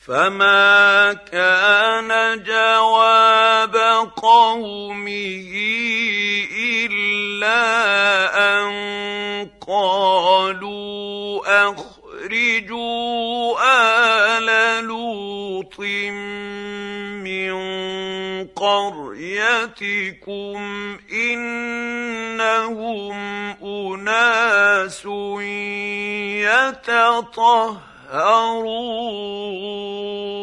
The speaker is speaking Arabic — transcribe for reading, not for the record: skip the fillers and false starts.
فما كان جواب قومه إلا أن قالوا أخرجوا آل لوط من قريتكم إنهم أناس يتطهرون.